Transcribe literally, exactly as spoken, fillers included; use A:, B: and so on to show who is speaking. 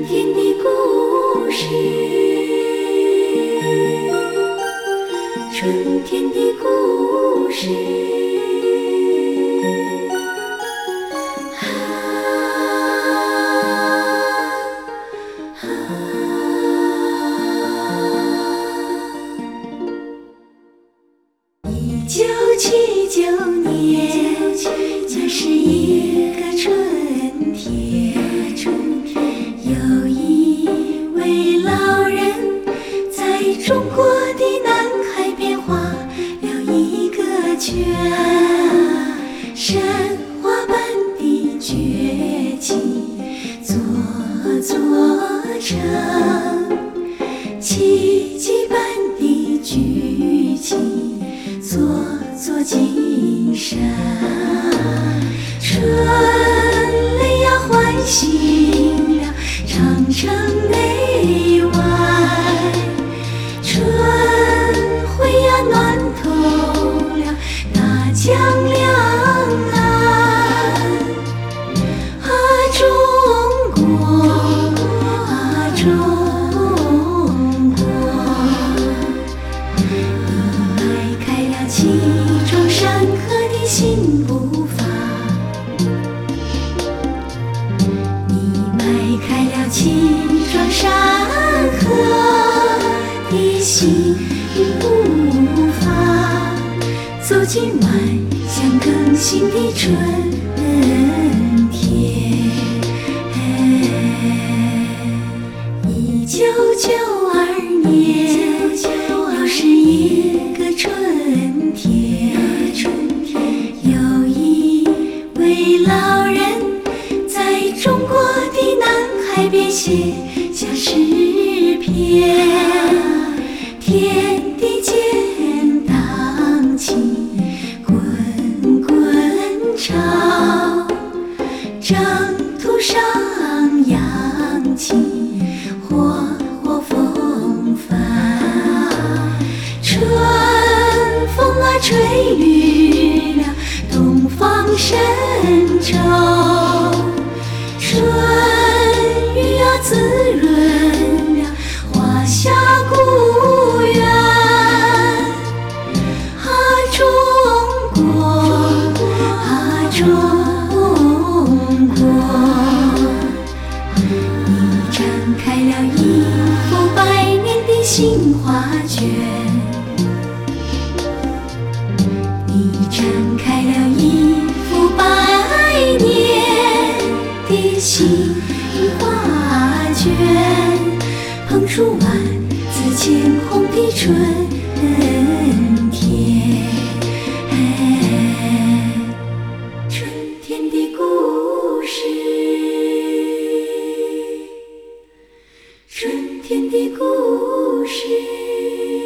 A: 天的故事，春天的故事。啊啊！一九七九年，那是一个春天。有一位老人在中国的南海边画了一个圈，神话般的崛起，座座成，奇迹般的举起，座座金山。春雷呀唤醒了长城内外，春晖呀暖透了大江两岸。啊，中国啊，中国，你迈开了气壮山河的新步伐，你迈开了气壮山河的新步伐，走进迈向更新的春天。一九九二年，又是一个春天。有一位老人在中国的南海边写下诗篇，天地间荡起滚滚潮，征途上扬起火火风帆。春风啊吹绿了东方神州，春雨啊滋润了华夏古园。啊，中国啊，中国，你展开了一幅百年的新画卷，你展开了一幅百年的新画卷，捧出万紫千红的春天。春天的故事，春天的故事。